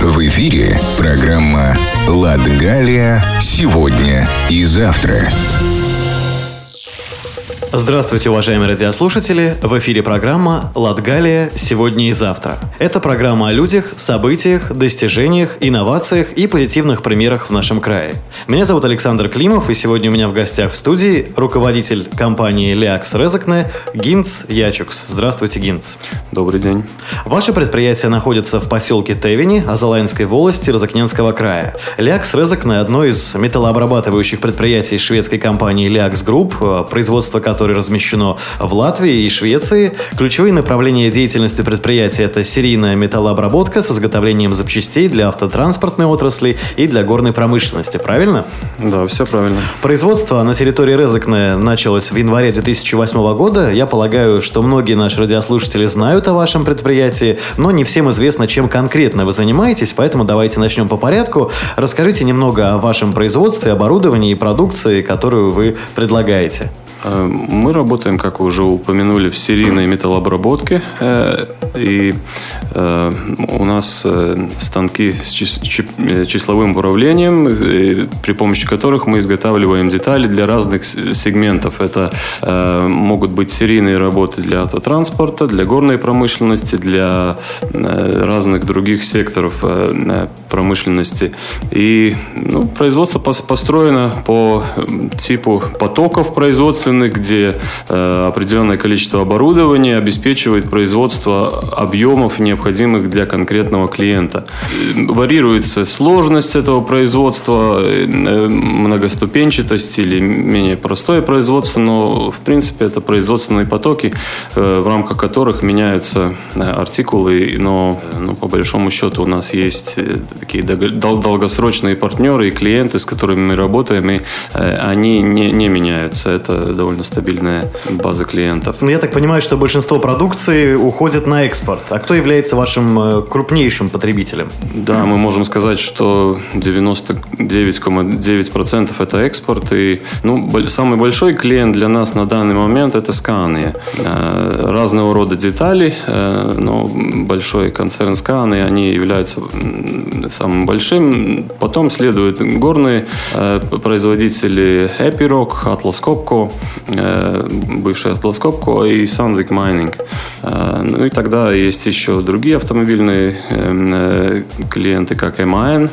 В эфире программа «Латгалия. Сегодня и завтра». Здравствуйте, уважаемые радиослушатели! В эфире программа «Латгалия. Сегодня и завтра». Это программа о людях, событиях, достижениях, инновациях и позитивных примерах в нашем крае. Меня зовут Александр Климов, и сегодня у меня в гостях в студии руководитель компании «Лиакс Резекне» Гинц Ячукс. Здравствуйте, Гинц. Добрый день. Ваше предприятие находится в поселке Тевени Азалайнской волости Розыкненского края. «Лиакс Резекне» – одно из металлообрабатывающих предприятий шведской компании «Лиакс Групп», производство которое размещено в Латвии и Швеции. Ключевые направления деятельности предприятия – это серийная металлообработка с изготовлением запчастей для автотранспортной отрасли и для горной промышленности. Правильно? Да, все правильно. Производство на территории Резекне началось в январе 2008 года. Я полагаю, что многие наши радиослушатели знают о вашем предприятии, но не всем известно, чем конкретно вы занимаетесь, поэтому давайте начнем по порядку. Расскажите немного о вашем производстве, оборудовании и продукции, которую вы предлагаете. Мы работаем, как вы уже упомянули, в серийной металлообработке. И у нас станки с числовым управлением, при помощи которых мы изготавливаем детали для разных сегментов. Это могут быть серийные работы для автотранспорта, для горной промышленности, для разных других секторов промышленности. И производство построено по типу потоков производственных, где определенное количество оборудования обеспечивает производство объемов, необходимых для конкретного клиента. Варьируется сложность этого производства, многоступенчатость или менее простое производство, но в принципе это производственные потоки, в рамках которых меняются артикулы, но по большому счету у нас есть такие долгосрочные партнеры и клиенты, с которыми мы работаем, и они не меняются. Это довольно стабильная база клиентов. Я так понимаю, что большинство продукции уходит на экспорт. А кто является вашим крупнейшим потребителем? Да, мы можем сказать, что 99,9% это экспорт. И самый большой клиент для нас на данный момент это Scania. Разного рода детали, но большой концерн Scania, они являются самым большим. Потом следуют горные производители Epiroc, Atlas Copco, бывший Atlas Copco и Sandvik Mining. И тогда есть еще другие автомобильные клиенты, как MAN.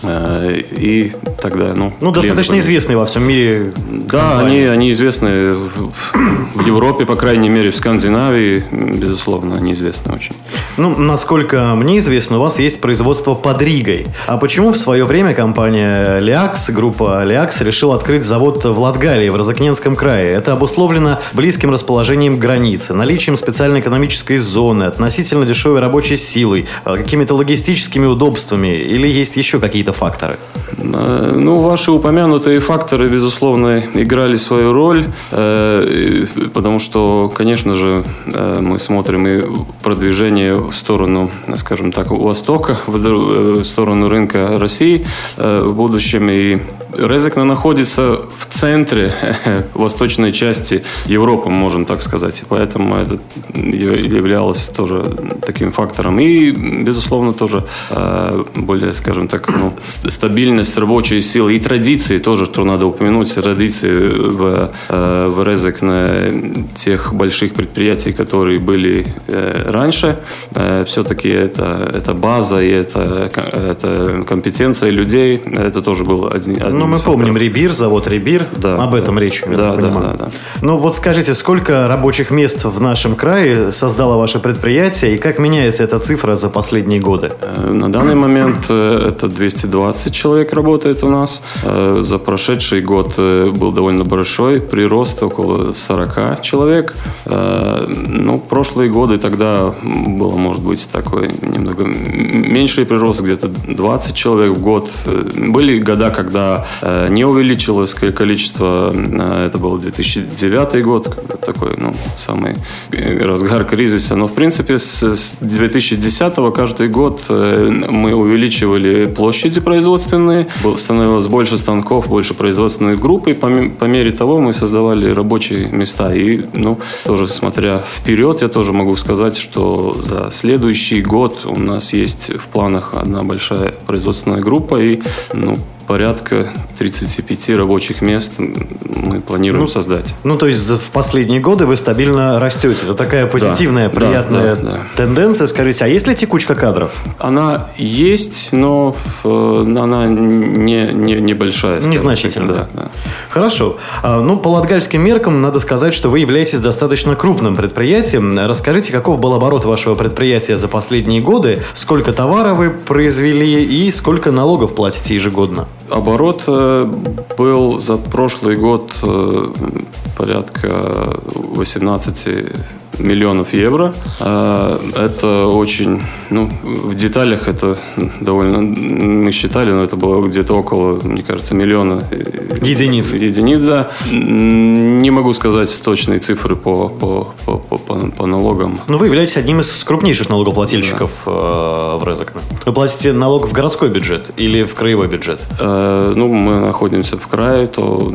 И тогда, достаточно известные во всем мире. Да, они известны в Европе, по крайней мере, в Скандинавии, безусловно, они известны очень. Насколько мне известно, у вас есть производство под Ригой. А почему в свое время компания Лиакс, группа Лиакс, решила открыть завод в Латгалии, в Розыкненском крае? Это обусловлено близким расположением границы, наличием специальной экономической зоны, относительно дешевой рабочей силой, какими-то логистическими удобствами, или есть еще какие-то факторы? Ваши упомянутые факторы, безусловно, играли свою роль, потому что, конечно же, мы смотрим и продвижение в сторону, скажем так, востока, в сторону рынка России в будущем. И Резекне находится в центре восточной части Европы, можем так сказать. И поэтому это являлось тоже таким фактором. И, безусловно, тоже более, скажем так, стабильность рабочей силы и традиции тоже, что надо упомянуть, традиции в Резекне тех больших предприятий, которые были раньше. Все-таки это база и это компетенция людей. Это тоже был один мы помним Рибир, завод Рибир. Да, об этом речь, я так понимаю. Да. Скажите, сколько рабочих мест в нашем крае создало ваше предприятие и как меняется эта цифра за последние годы? На данный момент это 220 человек работает у нас. За прошедший год был довольно большой прирост, около 40 человек. Прошлые годы тогда было, может быть, такой немного меньший прирост, где-то 20 человек в год. Были года, когда Не увеличилось количество, это был 2009 год, такой, самый разгар кризиса. Но, в принципе, с 2010 каждый год мы увеличивали площади производственные, становилось больше станков, больше производственных групп, и по мере того мы создавали рабочие места. И, тоже смотря вперед, я тоже могу сказать, что за следующий год у нас есть в планах одна большая производственная группа и, порядка 35 рабочих мест мы планируем создать. То есть в последние годы вы стабильно растете. Это такая позитивная, приятная тенденция. Скажите, а есть ли текучка кадров? Она есть, но она небольшая. Незначительная. Да. Хорошо. По латгальским меркам надо сказать, что вы являетесь достаточно крупным предприятием. Расскажите, каков был оборот вашего предприятия за последние годы? Сколько товара вы произвели и сколько налогов платите ежегодно? Оборот был за прошлый год порядка 18 миллионов евро. Это очень, в деталях это довольно, мы считали, но это было где-то около, мне кажется, миллиона единиц, да. Не могу сказать точные цифры по налогам. Вы являетесь одним из крупнейших налогоплательщиков в Резекне. Вы платите налог в городской бюджет или в краевой бюджет? Мы находимся в крае, то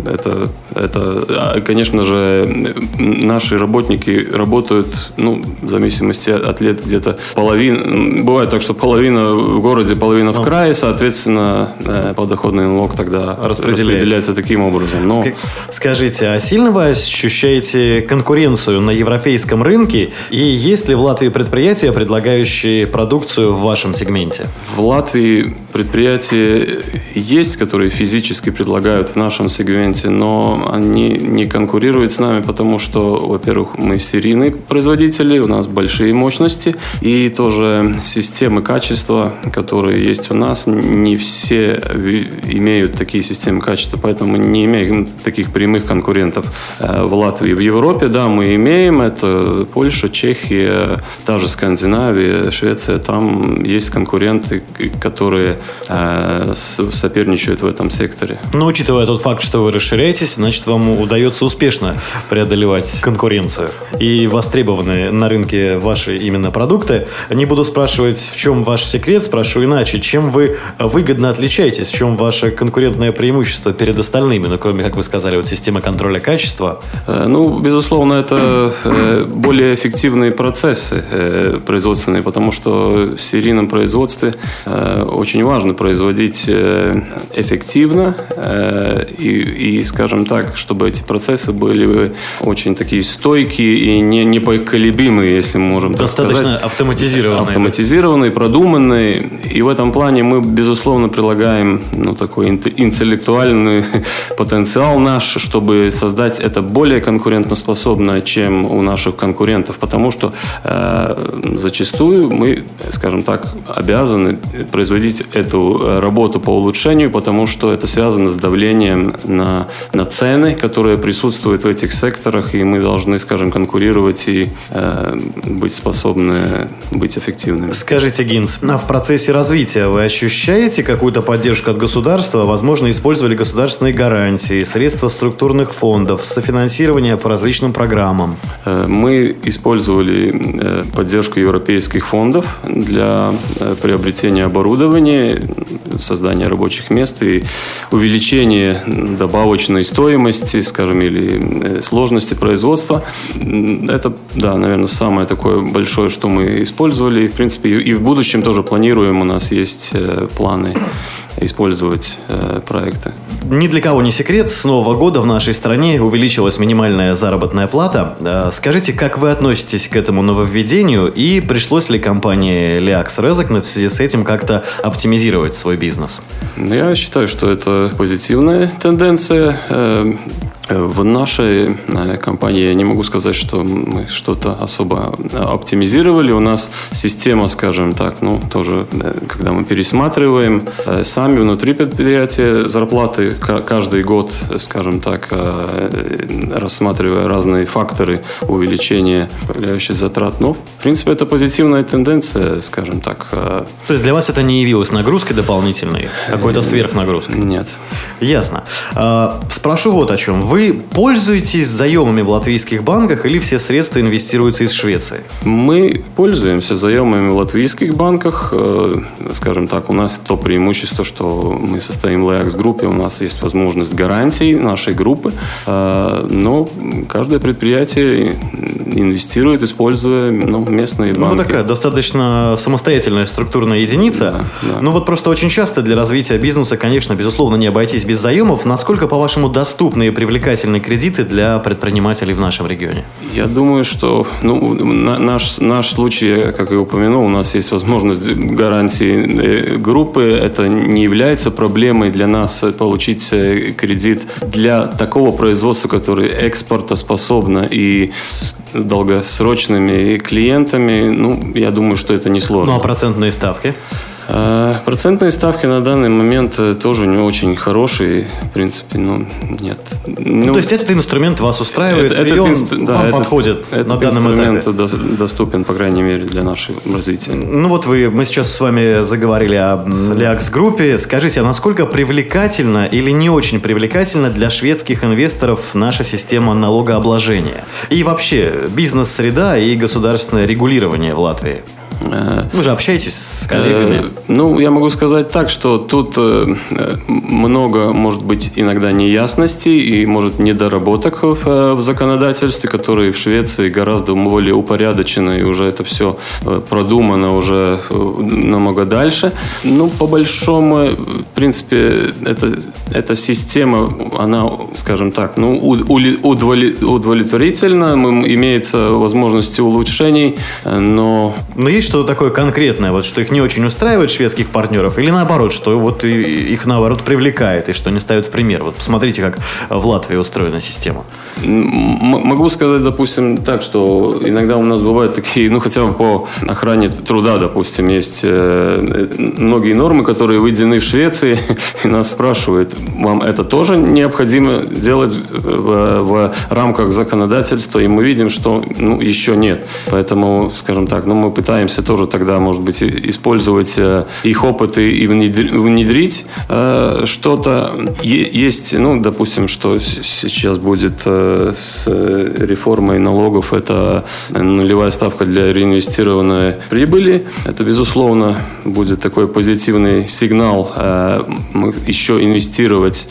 это, конечно же, наши работники работают, в зависимости от лет, где-то половина. Бывает так, что половина в городе, половина в крае, соответственно, подоходный налог тогда распределяется таким образом. Но... Скажите, а сильно вы ощущаете конкуренцию на европейском рынке? И есть ли в Латвии предприятия, предлагающие продукцию в вашем сегменте? В Латвии предприятия есть, которые физически предлагают в нашем сегменте, но они не конкурируют с нами, потому что, во-первых, мы серийные производители, у нас большие мощности, и тоже системы качества, которые есть у нас, не все имеют такие системы качества, поэтому мы не имеем таких прямых конкурентов в Латвии. В Европе, да, мы имеем, это Польша, Чехия, та же Скандинавия, Швеция, там есть конкуренты, которые соперничают в этом секторе. Но учитывая тот факт, что вы расширяетесь, значит, вам удается успешно преодолевать конкуренцию и востребованные на рынке ваши именно продукты. Не буду спрашивать, в чем ваш секрет, спрошу иначе. Чем вы выгодно отличаетесь? В чем ваше конкурентное преимущество перед остальными? Кроме, как вы сказали, системы контроля качества. Безусловно, это более эффективные процессы производственные, потому что в серийном производстве очень важно производить эффективно и, скажем так, чтобы эти процессы были очень такие стойкие и непоколебимые, если мы можем так сказать. Достаточно автоматизированные, продуманные. И в этом плане мы, безусловно, прилагаем такой интеллектуальный потенциал наш, чтобы создать это более конкурентоспособно, чем у наших конкурентов. Потому что зачастую мы, скажем так, обязаны производить эту работу по улучшению, потому что это связано с давлением на цены, которые присутствуют в этих секторах, и мы должны, скажем, конкурировать и быть способны быть эффективными. Скажите, Гинс, в процессе развития вы ощущаете какую-то поддержку от государства? Возможно, использовали государственные гарантии, средства структурных фондов, софинансирование по различным программам? Мы использовали поддержку европейских фондов для приобретения оборудования, создания рабочих мест и увеличения добавочной стоимости, скажем, или сложности производства. Это, да, наверное, самое такое большое, что мы использовали. И, в принципе, и в будущем тоже планируем. У нас есть планы использовать проекты. Ни для кого не секрет, с Нового года в нашей стране увеличилась минимальная заработная плата. Скажите, как вы относитесь к этому нововведению и пришлось ли компании Liaks Rezekne в связи с этим как-то оптимизировать свой бизнес? Я считаю, что это позитивная тенденция. В нашей компании я не могу сказать, что мы что-то особо оптимизировали. У нас система, скажем так, тоже, когда мы пересматриваем сами внутри предприятия зарплаты каждый год, скажем так, рассматривая разные факторы увеличения появляющихся затрат. Но, в принципе, это позитивная тенденция, скажем так. То есть для вас это не явилось нагрузкой дополнительной? Какой-то сверхнагрузкой? Нет. Ясно. Спрошу вот о чем. Вы пользуетесь заемами в латвийских банках или все средства инвестируются из Швеции? Мы пользуемся заемами в латвийских банках. Скажем так, у нас то преимущество, что мы состоим в LEAX группе, у нас есть возможность гарантий нашей группы. Но каждое предприятие инвестирует, используя местные банки. Такая достаточно самостоятельная структурная единица. Да. Вот просто очень часто для развития бизнеса, конечно, безусловно, не обойтись без заемов. Насколько, по-вашему, доступны и привлекательны кредиты для предпринимателей в нашем регионе? Я думаю, что наш случай, как я упомянул, у нас есть возможность гарантии группы. Это не является проблемой для нас получить кредит для такого производства, которое экспортоспособно и с долгосрочными клиентами. Я думаю, что это несложно. А процентные ставки? Процентные ставки на данный момент тоже не очень хорошие. В принципе, нет. То есть этот инструмент вас устраивает, и он вам подходит на данном этапе? Этот инструмент доступен, по крайней мере, для нашего развития. Мы сейчас с вами заговорили о LEAX группе. Скажите, а насколько привлекательна или не очень привлекательна для шведских инвесторов наша система налогообложения? И вообще бизнес-среда и государственное регулирование в Латвии? Вы же общаетесь с коллегами. Я могу сказать так, что тут много, может быть, иногда неясностей и, может, недоработок в законодательстве, которые в Швеции гораздо более упорядочены, и уже это все продумано уже намного дальше. По большому, в принципе, эта система, она, скажем так, удовлетворительна, имеется возможности улучшений, но есть что-то такое конкретное, что их не очень устраивает шведских партнеров, или наоборот, что их наоборот привлекает и что они ставят в пример? Посмотрите, как в Латвии устроена система. Могу сказать, допустим, так, что иногда у нас бывают такие, хотя бы по охране труда, допустим, есть многие нормы, которые введены в Швеции, и нас спрашивают, вам это тоже необходимо делать в рамках законодательства, и мы видим, что еще нет. Поэтому, скажем так, мы пытаемся тоже тогда, может быть, использовать их опыты и внедрить что-то. Есть, допустим, что сейчас будет с реформой налогов, это нулевая ставка для реинвестированной прибыли. Это, безусловно, будет такой позитивный сигнал еще инвестировать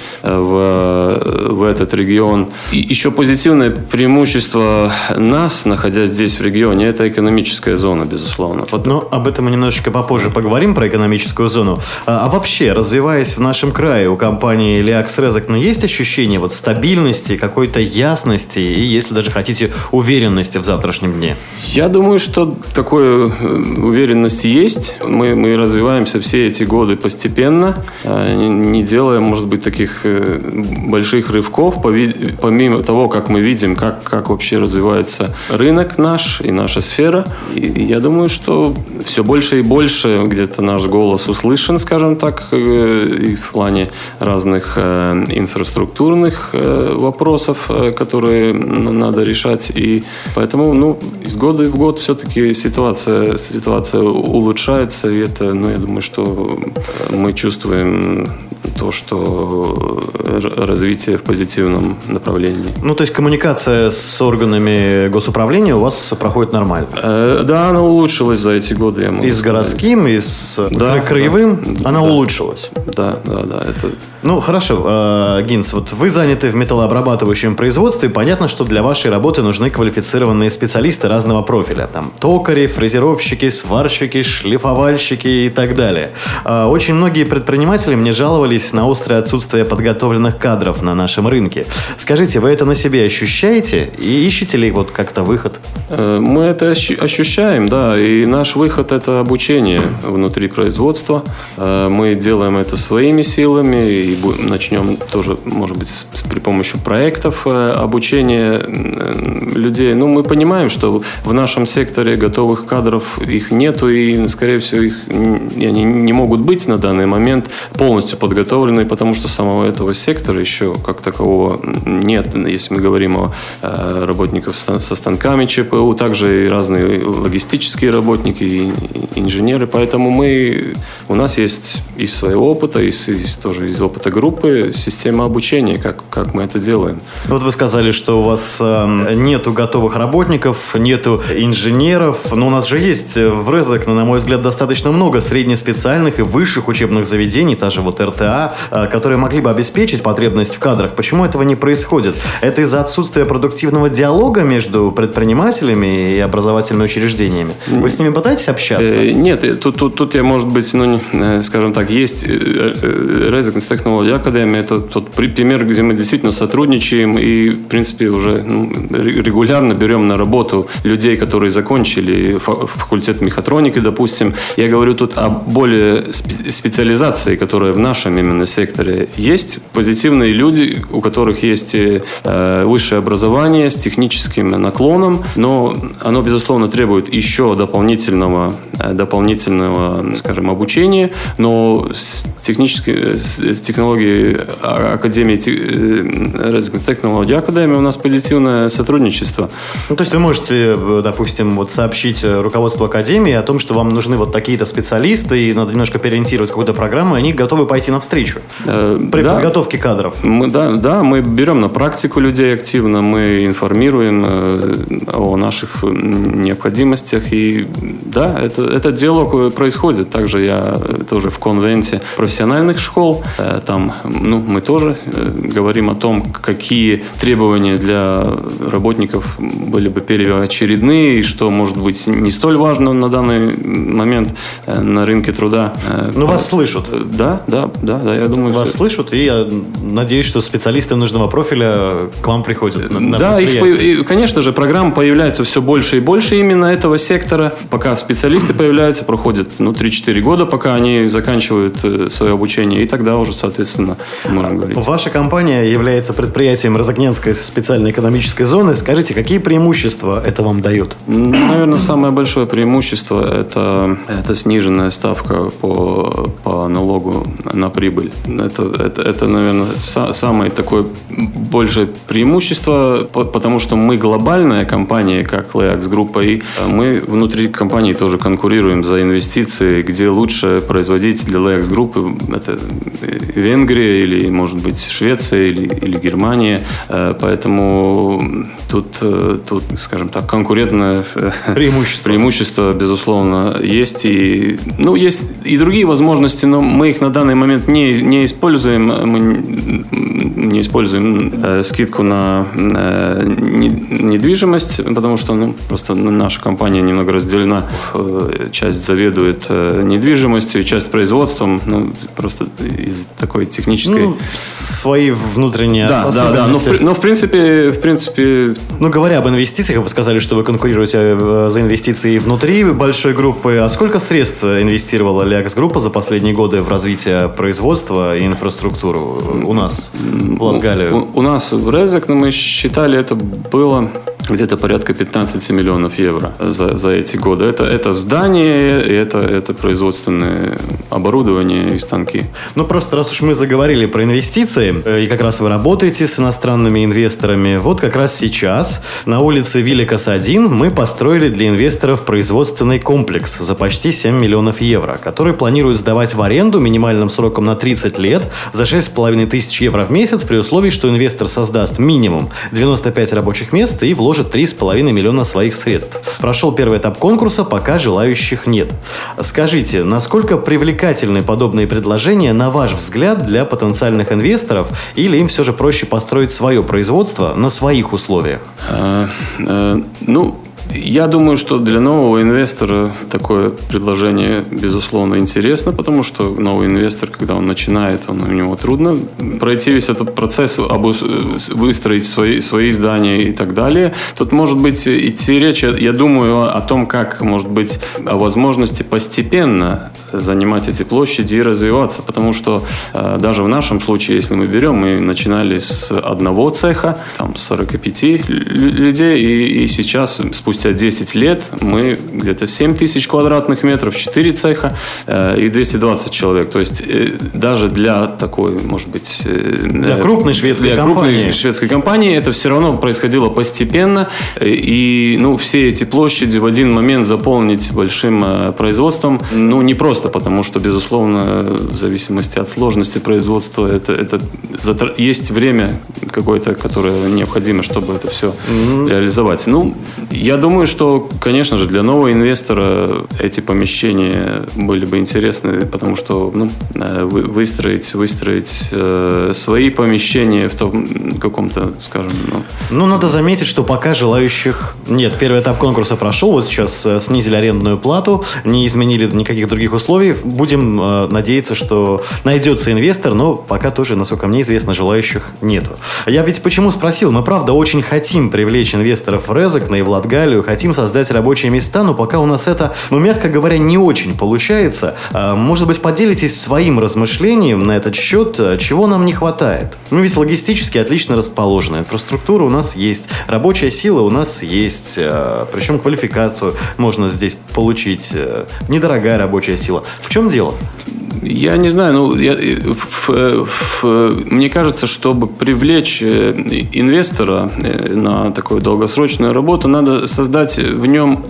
в этот регион. И еще позитивное преимущество нас, находясь здесь в регионе, это экономическая зона, безусловно. Но об этом мы немножечко попозже поговорим, про экономическую зону. А вообще, развиваясь в нашем крае, у компании LEAX Резекне есть ощущение стабильности, какой-то ясности и, если даже хотите, уверенности в завтрашнем дне? Я думаю, что такой уверенности есть. Мы развиваемся все эти годы постепенно, не делая, может быть, таких больших рывков, помимо того, как мы видим, как вообще развивается рынок наш и наша сфера. И я думаю, что все больше и больше где-то наш голос услышан, скажем так, и в плане разных инфраструктурных вопросов, которые надо решать. И поэтому, из года в год все-таки ситуация улучшается. И это, я думаю, что мы чувствуем то, что развитие в позитивном направлении. То есть коммуникация с органами госуправления у вас проходит нормально? Да, она улучшилась за эти годы, я могу сказать. И с городским, и с краевым она улучшилась? Да. Это... Хорошо. Гинс, вы заняты в металлообрабатывающем производстве. Понятно, что для вашей работы нужны квалифицированные специалисты разного профиля. Токари, фрезеровщики, сварщики, шлифовальщики и так далее. Очень многие предприниматели мне жаловались на острое отсутствие подготовленных кадров на нашем рынке. Скажите, вы это на себе ощущаете? И ищете ли как-то выход? Мы это ощущаем, да. И наш выход – это обучение внутри производства. Мы делаем это своими силами. и начнем тоже, может быть, при помощи проектов обучения людей. Ну, мы понимаем, что в нашем секторе готовых кадров их нету, и, скорее всего, они не могут быть на данный момент полностью подготовлены, потому что самого этого сектора еще как такового нет. Если мы говорим о работниках со станками ЧПУ, также и разные логистические работники, и инженеры. Поэтому у нас есть из своего опыта, тоже из опыта группы система обучения, как мы это делаем. Вот вы сказали, что у вас нету готовых работников, нету инженеров, но у нас же есть в РЭЗэК, на мой взгляд, достаточно много среднеспециальных и высших учебных заведений, та же вот РТА, которые могли бы обеспечить потребность в кадрах. Почему этого не происходит? Это из-за отсутствия продуктивного диалога между предпринимателями и образовательными учреждениями? Вы с ними пытаетесь общаться? Нет, тут я, может быть, скажем так, есть Residence Technology Academy, это тот пример, где мы действительно сотрудничаем и, в принципе, уже регулярно берем на работу людей, которые закончили факультет мехатроники, допустим. Я говорю тут о более специализации, которая в нашем именно секторе есть. Позитивные люди, у которых есть высшее образование с техническим наклоном, но оно, безусловно, требует еще дополнительного, скажем, обучения, но с технологией Академии Residence Technology Academy у нас позитивное сотрудничество. Ну, то есть вы можете, допустим, вот сообщить руководству Академии о том, что вам нужны вот такие-то специалисты, и надо немножко переориентировать какую-то программу, и они готовы пойти навстречу при подготовке кадров. Мы берем на практику людей активно, мы информируем о наших необходимостях, и да, этот диалог происходит. Также я тоже в конвенте профессиональных школ, там мы тоже говорим о том, какие требования для работников были бы первоочередные, и что может быть не столь важно на данный момент на рынке труда. Но вас слышат. Да, я думаю. Вас слышат, и я надеюсь, что специалисты нужного профиля к вам приходят. Да, конечно же, программ появляется все больше и больше именно этого сектора. Пока специалисты появляются, проходит 3-4 года, пока они заканчивают свое обучение, и тогда уже, соответственно, можем говорить. Ваша компания является предприятием Розыкненской специальной экономической зоны. Скажите, какие преимущества это вам дает? Наверное, самое большое преимущество – это сниженная ставка по налогу на прибыль. Это, наверное, самое такое большее преимущество, потому что мы глобальная компания, как LEAX группа, и мы внутри компании тоже конкурируем за инвестиции, где лучше производить для LEAX группы. Это Венгрия или, может быть, Швеция или Германия. Поэтому тут, скажем так, конкурентное преимущество, безусловно, есть. Есть и другие возможности, но мы их на данный момент не используем. Мы не используем скидку на недвижимость, потому что просто наша компания немного разделена. Часть заведует недвижимостью, часть производством. Просто из такой технической... свои внутренние особенности. Но в принципе... Говоря об инвестициях, вы сказали, что вы конкурируете за инвестиции внутри большой группы. А сколько средств инвестировала LEAX группа за последние годы в развитие производства и инфраструктуру у нас, в Латгалию? У нас в РЭЗэК, мы считали, это было где-то порядка 15 миллионов евро за эти годы. Это здание, это производственное оборудование и станки. Просто раз уж мы заговорили про инвестиции, и как раз вы работаете с иностранными инвесторами, вот как раз сейчас на улице Вилликас-1 мы построили для инвесторов производственный комплекс за почти 7 миллионов евро, который планируют сдавать в аренду минимальным сроком на 30 лет за 6,5 тысяч евро в месяц при условии, что инвестор создаст минимум 95 рабочих мест и вложит 3,5 миллиона своих средств. Прошел первый этап конкурса, пока желающих нет. Скажите, насколько привлекательны подобные предложения, на ваш взгляд, для потенциальных инвесторов, или им все же проще построить свое производство на своих условиях? Я думаю, что для нового инвестора такое предложение, безусловно, интересно, потому что новый инвестор, когда он начинает, у него трудно пройти весь этот процесс, выстроить свои здания и так далее. Тут может быть идти речь, я думаю, о том, как, может быть, о возможности постепенно занимать эти площади и развиваться, потому что даже в нашем случае, если мы берем, мы начинали с одного цеха, там, с 45 людей, и сейчас, спустя 10 лет, мы где-то 7 тысяч квадратных метров, 4 цеха и 220 человек. То есть даже для такой, может быть... Для крупной шведской компании это все равно происходило постепенно, и все эти площади в один момент заполнить большим производством, не просто, потому что, безусловно, в зависимости от сложности производства, это есть время какое-то, которое необходимо, чтобы это все реализовать. Я думаю, что, конечно же, для нового инвестора эти помещения были бы интересны, потому что выстроить свои помещения в том каком-то, скажем... надо заметить, что пока желающих нет. Первый этап конкурса прошел, вот сейчас снизили арендную плату, не изменили никаких других условий. Будем надеяться, что найдется инвестор, но пока тоже, насколько мне известно, желающих нету. Я ведь почему спросил? Мы, правда, очень хотим привлечь инвесторов в Резекне и в Латгалию, хотим создать рабочие места, но пока у нас это, мягко говоря, не очень получается. Может быть, поделитесь своим размышлением на этот счет, чего нам не хватает? Мы ведь логистически отлично расположены, инфраструктура у нас есть, рабочая сила у нас есть, причем квалификацию можно здесь получить, недорогая рабочая сила. В чем дело? Я не знаю, мне кажется, чтобы привлечь инвестора на такую долгосрочную работу, надо создать в нем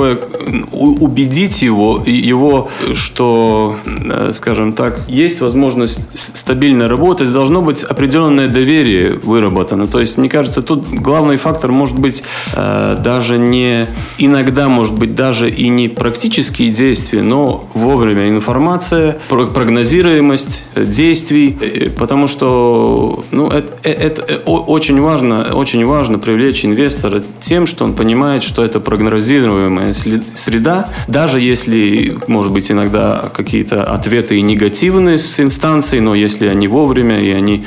убедить его, что, скажем так, есть возможность стабильно работать, должно быть определенное доверие выработано. То есть, мне кажется, тут главный фактор может быть даже не иногда, может быть, даже и не практические действия, но вовремя информация, прогнозируемость действий, потому что это очень важно привлечь инвестора тем, что он понимает, что это прогнозируемая среда, даже если, может быть, иногда какие-то ответы и негативные с инстанцией, но если они вовремя,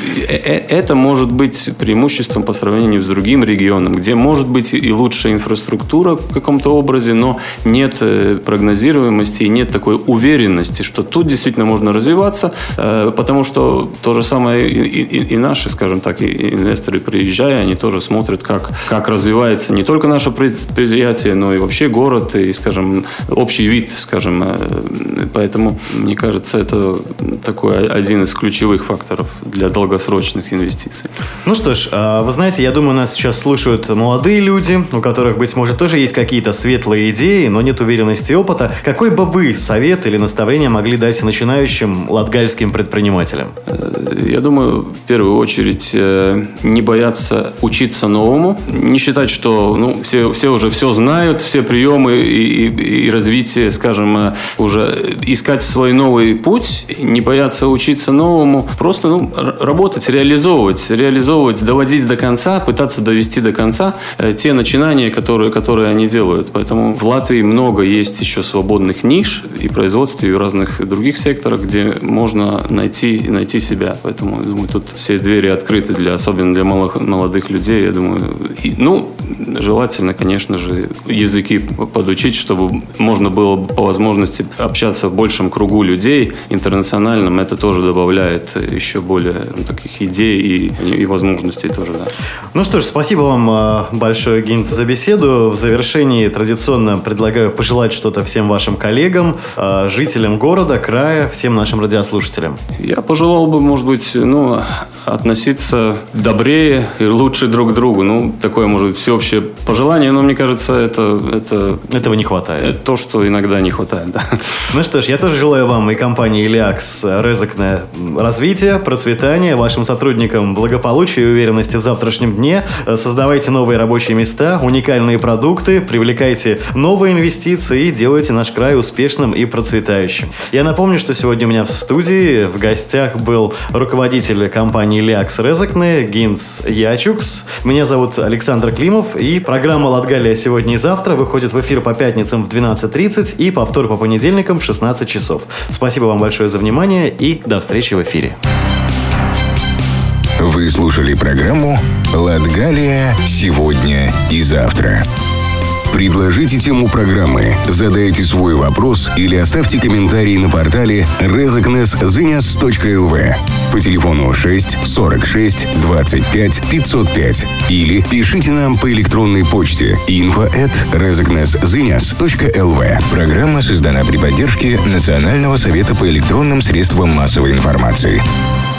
это может быть преимуществом по сравнению с другим регионом, где может быть и лучшая инфраструктура в каком-то образе, но нет прогнозируемости и нет такой уверенности, что тут действительно можно развиваться, потому что то же самое и наши, скажем так, и инвесторы, приезжая, они тоже смотрят, как развивается не только наше предприятие, но и вообще город, и, скажем, общий вид, скажем. Поэтому, мне кажется, это такой один из ключевых факторов для долгосрочных инвестиций. Ну что ж, вы знаете, я думаю, нас сейчас слушают молодые люди, у которых, быть может, тоже есть какие-то светлые идеи, но нет уверенности и опыта. Какой бы вы совет или наставление могли дать начинающим латгальским предпринимателям? Я думаю, в первую очередь, не бояться учиться новому, не считать, что все уже все знают, все приемы и развитие, скажем, уже искать свой новый путь, не бояться учиться новому, просто работать, реализовывать, доводить до конца, пытаться довести до конца те начинания, которые они делают. Поэтому в Латвии много есть еще свободных ниш и в производстве, и в разных других секторах, где можно найти себя. Поэтому, я думаю, тут все двери открыты, особенно для молодых людей. Я думаю, желательно, конечно же, языки подучить, чтобы можно было по возможности общаться в большем кругу людей интернациональном. Это тоже добавляет еще более таких идей и возможностей тоже, да. Ну что ж, спасибо вам большое, Гинц, за беседу. В завершении традиционно предлагаю пожелать что-то всем вашим коллегам, жителям города, края, всем нашим радиослушателям. Я пожелал бы, может быть, относиться добрее и лучше друг к другу. Такое, может быть, всеобщее пожелание, но мне кажется, этого не хватает. Это то, что иногда не хватает, да. Ну что ж, я тоже желаю вам и компании Iliax Резекне развития, процветания, вашим сотрудникам благополучия и уверенности в завтрашнем дне. Создавайте новые рабочие места, уникальные продукты, привлекайте новые инвестиции и делайте наш край успешным и процветающим. Я напомню, что сегодня у меня в студии в гостях был руководитель компании Iliax Резекне Гинц Ячукс. Меня зовут Александр Климов, и программа «Латгалия сегодня и завтра» выходит в эфир по пятницам в 12:30 и повтор по понедельникам в 16 часов. Спасибо вам большое за внимание и до встречи в эфире. Вы слушали программу «Латгалия сегодня и завтра». Предложите тему программы, задайте свой вопрос или оставьте комментарий на портале rezeknes.lv по телефону 6 46 25 505 или пишите нам по электронной почте info@rezeknes.lv. Программа создана при поддержке Национального совета по электронным средствам массовой информации.